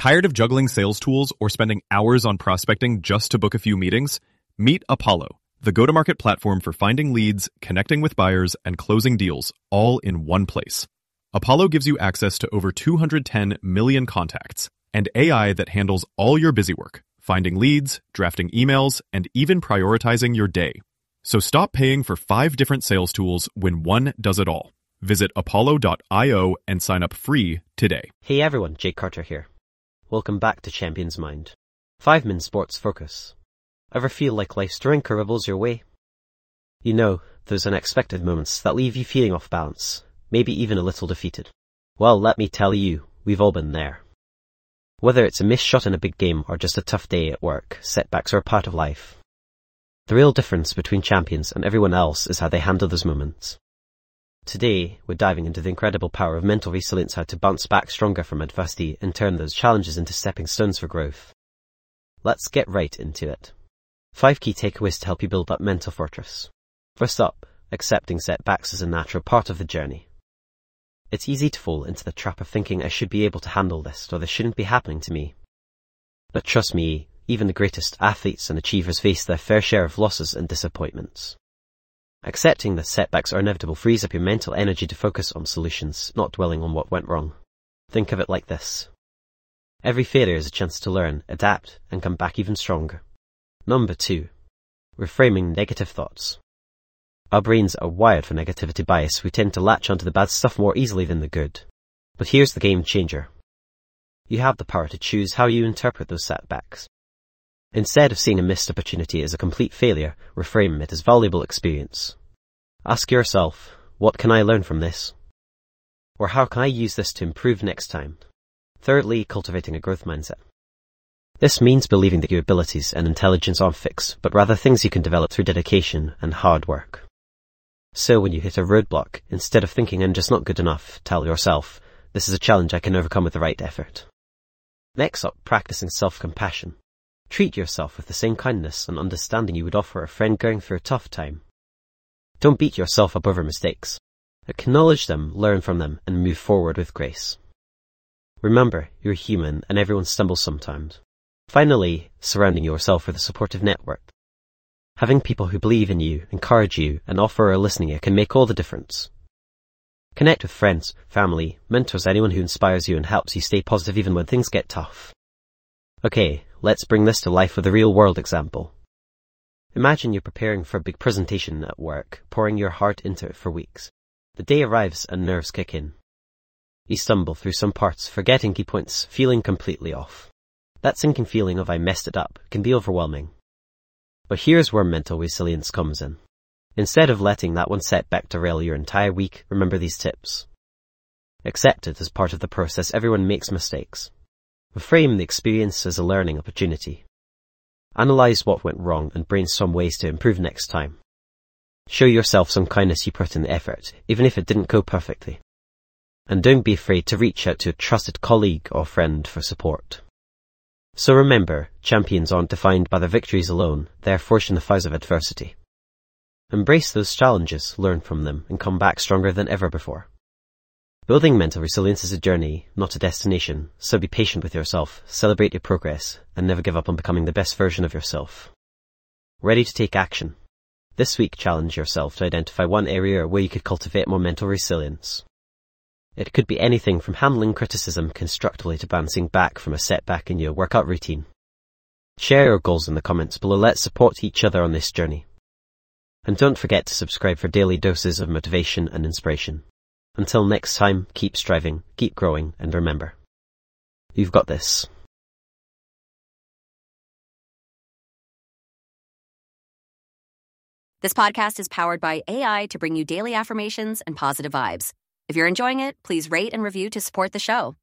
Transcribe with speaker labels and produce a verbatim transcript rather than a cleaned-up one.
Speaker 1: Tired of juggling sales tools or spending hours on prospecting just to book a few meetings? Meet Apollo, the go-to-market platform for finding leads, connecting with buyers, and closing deals, all in one place. Apollo gives you access to over two hundred ten million contacts and A I that handles all your busy work, finding leads, drafting emails, and even prioritizing your day. So stop paying for five different sales tools when one does it all. Visit apollo dot io and sign up free today.
Speaker 2: Hey everyone, Jake Carter here. Welcome back to Champions Mind. Five-Min Sports Focus. Ever feel like life's throwing curveballs your way? You know, those unexpected moments that leave you feeling off balance, maybe even a little defeated. Well, let me tell you, we've all been there. Whether it's a missed shot in a big game or just a tough day at work, setbacks are a part of life. The real difference between champions and everyone else is how they handle those moments. Today, we're diving into the incredible power of mental resilience, how to bounce back stronger from adversity and turn those challenges into stepping stones for growth. Let's get right into it. Five key takeaways to help you build that mental fortress. First up, accepting setbacks is a natural part of the journey. It's easy to fall into the trap of thinking I should be able to handle this, or this shouldn't be happening to me. But trust me, even the greatest athletes and achievers face their fair share of losses and disappointments. Accepting that setbacks are inevitable frees up your mental energy to focus on solutions, not dwelling on what went wrong. Think of it like this. Every failure is a chance to learn, adapt, and come back even stronger. Number two, reframing negative thoughts. Our brains are wired for negativity bias. We tend to latch onto the bad stuff more easily than the good. But here's the game changer. You have the power to choose how you interpret those setbacks. Instead of seeing a missed opportunity as a complete failure, reframe it as valuable experience. Ask yourself, what can I learn from this? Or how can I use this to improve next time? Thirdly, cultivating a growth mindset. This means believing that your abilities and intelligence aren't fixed, but rather things you can develop through dedication and hard work. So when you hit a roadblock, instead of thinking I'm just not good enough, tell yourself, this is a challenge I can overcome with the right effort. Next up, practicing self-compassion. Treat yourself with the same kindness and understanding you would offer a friend going through a tough time. Don't beat yourself up over mistakes. Acknowledge them, learn from them, and move forward with grace. Remember, you're human and everyone stumbles sometimes. Finally, surrounding yourself with a supportive network. Having people who believe in you, encourage you, and offer a listening ear can make all the difference. Connect with friends, family, mentors, anyone who inspires you and helps you stay positive even when things get tough. Okay, let's bring this to life with a real-world example. Imagine you're preparing for a big presentation at work, pouring your heart into it for weeks. The day arrives and nerves kick in. You stumble through some parts, forgetting key points, feeling completely off. That sinking feeling of I messed it up can be overwhelming. But here's where mental resilience comes in. Instead of letting that one setback derail your entire week, remember these tips. Accept it as part of the process. Everyone makes mistakes. Reframe the experience as a learning opportunity. Analyze what went wrong and brainstorm ways to improve next time. Show yourself some kindness. You put in the effort, even if it didn't go perfectly. And don't be afraid to reach out to a trusted colleague or friend for support. So remember, champions aren't defined by their victories alone, they are forged in the fires of adversity. Embrace those challenges, learn from them, and come back stronger than ever before. Building mental resilience is a journey, not a destination, so be patient with yourself, celebrate your progress, and never give up on becoming the best version of yourself. Ready to take action? This week, challenge yourself to identify one area where you could cultivate more mental resilience. It could be anything from handling criticism constructively to bouncing back from a setback in your workout routine. Share your goals in the comments below. Let's support each other on this journey. And don't forget to subscribe for daily doses of motivation and inspiration. Until next time, keep striving, keep growing, and remember, you've got this.
Speaker 3: This podcast is powered by A I to bring you daily affirmations and positive vibes. If you're enjoying it, please rate and review to support the show.